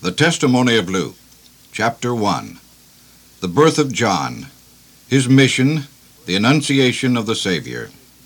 The Testimony of Luke, Chapter 1. The Birth of John, His Mission, the Annunciation of the Savior.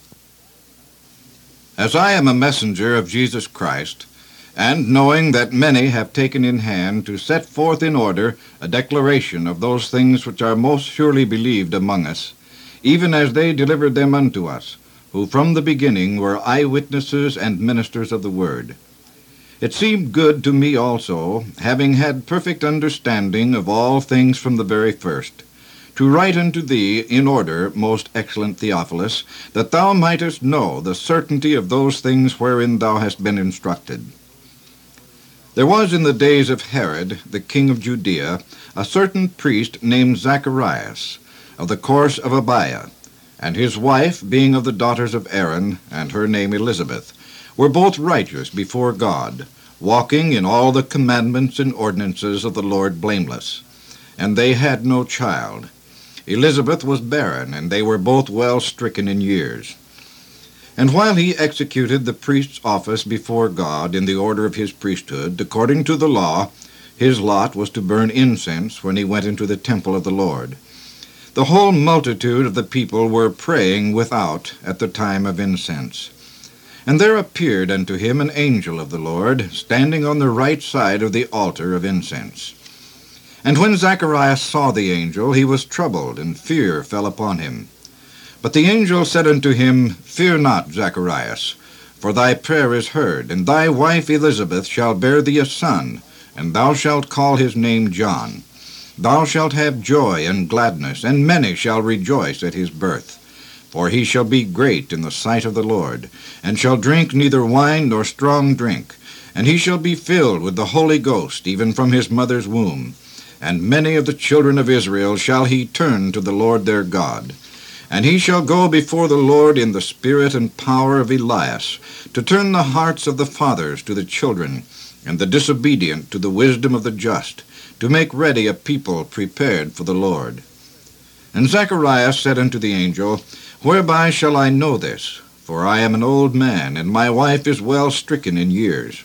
As I am a messenger of Jesus Christ, and knowing that many have taken in hand to set forth in order a declaration of those things which are most surely believed among us, even as they delivered them unto us, who from the beginning were eyewitnesses and ministers of the word. It seemed good to me also, having had perfect understanding of all things from the very first, to write unto thee in order, most excellent Theophilus, that thou mightest know the certainty of those things wherein thou hast been instructed. There was in the days of Herod, the king of Judea, a certain priest named Zacharias, of the course of Abiah, and his wife, being of the daughters of Aaron, and her name Elizabeth, were both righteous before God, walking in all the commandments and ordinances of the Lord blameless. And they had no child. Elizabeth was barren, and they were both well stricken in years. And while he executed the priest's office before God in the order of his priesthood, according to the law, his lot was to burn incense when he went into the temple of the Lord. The whole multitude of the people were praying without at the time of incense. And there appeared unto him an angel of the Lord, standing on the right side of the altar of incense. And when Zacharias saw the angel, he was troubled, and fear fell upon him. But the angel said unto him, Fear not, Zacharias, for thy prayer is heard, and thy wife Elizabeth shall bear thee a son, and thou shalt call his name John. Thou shalt have joy and gladness, and many shall rejoice at his birth. For he shall be great in the sight of the Lord, and shall drink neither wine nor strong drink, and he shall be filled with the Holy Ghost, even from his mother's womb. And many of the children of Israel shall he turn to the Lord their God. And he shall go before the Lord in the spirit and power of Elias, to turn the hearts of the fathers to the children, and the disobedient to the wisdom of the just, to make ready a people prepared for the Lord. And Zacharias said unto the angel, Whereby shall I know this? For I am an old man, and my wife is well stricken in years.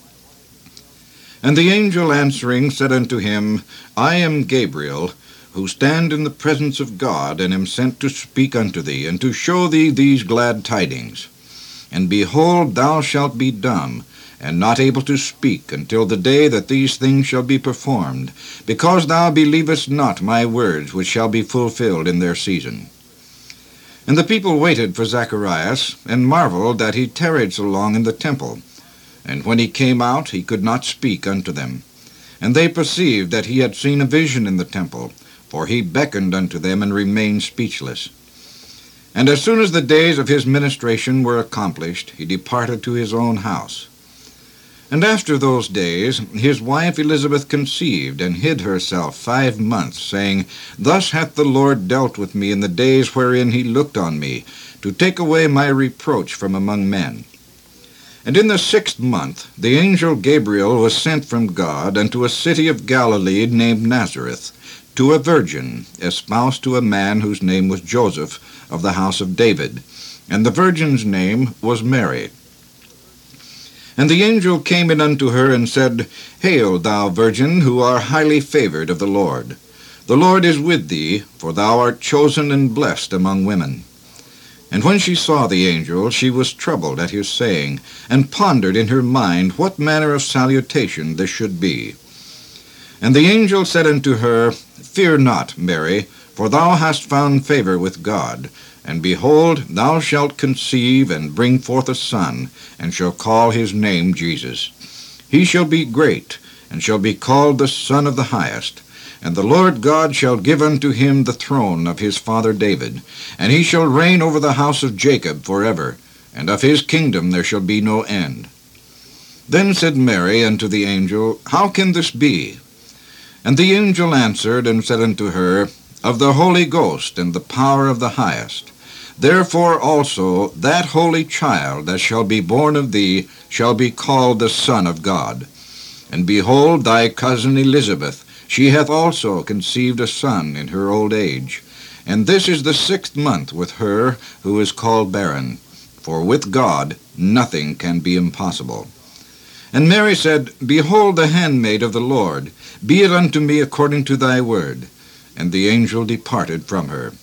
And the angel answering said unto him, I am Gabriel, who stand in the presence of God, and am sent to speak unto thee, and to show thee these glad tidings. And behold, thou shalt be dumb, and not able to speak, until the day that these things shall be performed, because thou believest not my words, which shall be fulfilled in their season. And the people waited for Zacharias, and marveled that he tarried so long in the temple. And when he came out, he could not speak unto them. And they perceived that he had seen a vision in the temple, for he beckoned unto them, and remained speechless. And as soon as the days of his ministration were accomplished, he departed to his own house. And after those days his wife Elizabeth conceived, and hid herself 5 months, saying, Thus hath the Lord dealt with me in the days wherein he looked on me, to take away my reproach from among men. And in the 6th month the angel Gabriel was sent from God unto a city of Galilee named Nazareth, to a virgin, espoused to a man whose name was Joseph, of the house of David, and the virgin's name was Mary. And the angel came in unto her, and said, Hail, thou virgin, who art highly favored of the Lord. The Lord is with thee, for thou art chosen and blessed among women. And when she saw the angel, she was troubled at his saying, and pondered in her mind what manner of salutation this should be. And the angel said unto her, Fear not, Mary, for thou hast found favor with God. And behold, thou shalt conceive, and bring forth a son, and shall call his name Jesus. He shall be great, and shall be called the Son of the Highest. And the Lord God shall give unto him the throne of his father David, and he shall reign over the house of Jacob forever, and of his kingdom there shall be no end. Then said Mary unto the angel, How can this be? And the angel answered and said unto her, Of the Holy Ghost and the power of the Highest. Therefore also that holy child that shall be born of thee shall be called the Son of God. And behold, thy cousin Elizabeth, she hath also conceived a son in her old age. And this is the 6th month with her who is called barren. For with God nothing can be impossible. And Mary said, Behold the handmaid of the Lord, be it unto me according to thy word. And the angel departed from her.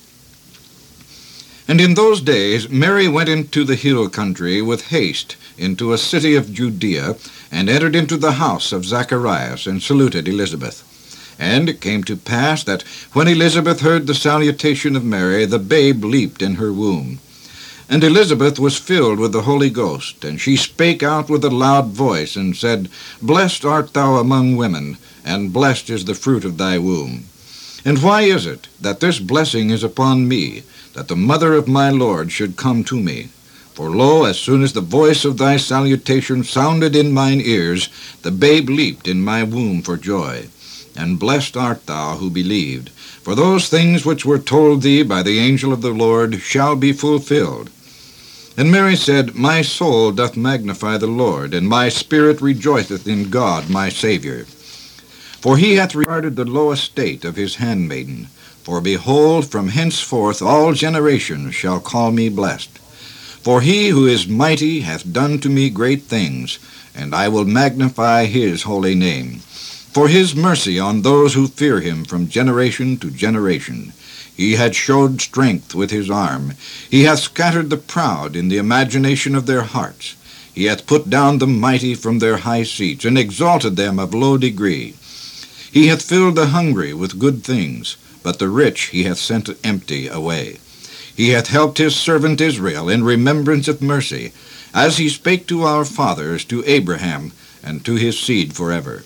And in those days Mary went into the hill country with haste into a city of Judea, and entered into the house of Zacharias, and saluted Elizabeth. And it came to pass that when Elizabeth heard the salutation of Mary, the babe leaped in her womb. And Elizabeth was filled with the Holy Ghost, and she spake out with a loud voice, and said, Blessed art thou among women, and blessed is the fruit of thy womb. And why is it that this blessing is upon me, that the mother of my Lord should come to me? For lo, as soon as the voice of thy salutation sounded in mine ears, the babe leaped in my womb for joy. And blessed art thou who believed, for those things which were told thee by the angel of the Lord shall be fulfilled. And Mary said, My soul doth magnify the Lord, and my spirit rejoiceth in God my Saviour. For he hath regarded the low estate of his handmaiden. For behold, from henceforth all generations shall call me blessed. For he who is mighty hath done to me great things, and I will magnify his holy name. For his mercy on those who fear him from generation to generation. He hath showed strength with his arm. He hath scattered the proud in the imagination of their hearts. He hath put down the mighty from their high seats, and exalted them of low degree. He hath filled the hungry with good things, but the rich he hath sent empty away. He hath helped his servant Israel in remembrance of mercy, as he spake to our fathers, to Abraham, and to his seed forever.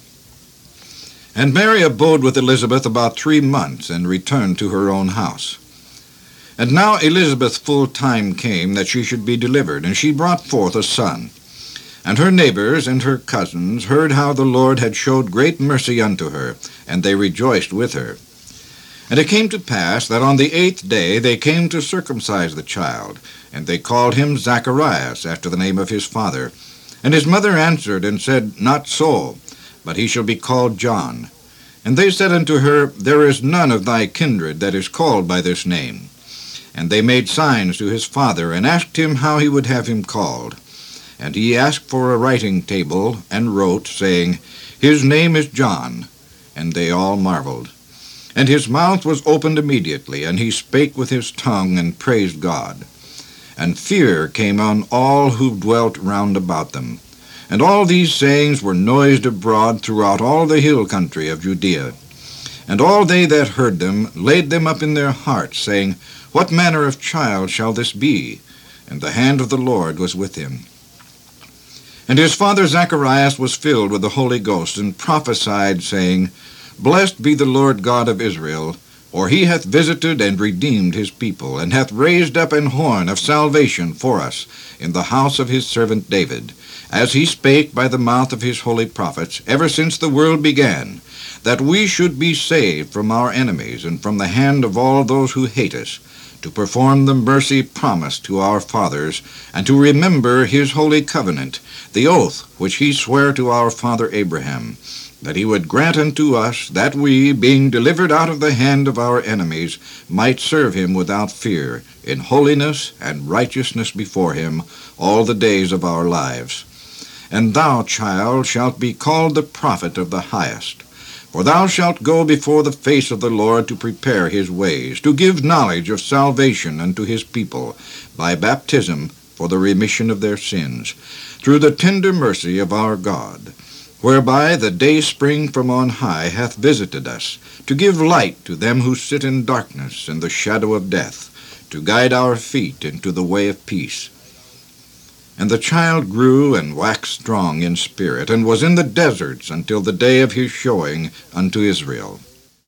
And Mary abode with Elizabeth about 3 months, and returned to her own house. And now Elizabeth's full time came that she should be delivered, and she brought forth a son. And her neighbors and her cousins heard how the Lord had showed great mercy unto her, and they rejoiced with her. And it came to pass that on the 8th day they came to circumcise the child, and they called him Zacharias, after the name of his father. And his mother answered and said, Not so, but he shall be called John. And they said unto her, There is none of thy kindred that is called by this name. And they made signs to his father, and asked him how he would have him called. And he asked for a writing table, and wrote, saying, His name is John. And they all marveled. And his mouth was opened immediately, and he spake with his tongue, and praised God. And fear came on all who dwelt round about them. And all these sayings were noised abroad throughout all the hill country of Judea. And all they that heard them laid them up in their hearts, saying, What manner of child shall this be? And the hand of the Lord was with him. And his father Zacharias was filled with the Holy Ghost, and prophesied, saying, Blessed be the Lord God of Israel, for he hath visited and redeemed his people, and hath raised up an horn of salvation for us in the house of his servant David, as he spake by the mouth of his holy prophets, ever since the world began, that we should be saved from our enemies, and from the hand of all those who hate us, to perform the mercy promised to our fathers, and to remember his holy covenant, the oath which he sware to our father Abraham, that he would grant unto us that we, being delivered out of the hand of our enemies, might serve him without fear, in holiness and righteousness before him, all the days of our lives. And thou, child, shalt be called the prophet of the highest. For thou shalt go before the face of the Lord to prepare his ways, to give knowledge of salvation unto his people, by baptism for the remission of their sins, through the tender mercy of our God, whereby the dayspring from on high hath visited us, to give light to them who sit in darkness and the shadow of death, to guide our feet into the way of peace. And the child grew and waxed strong in spirit, and was in the deserts until the day of his showing unto Israel.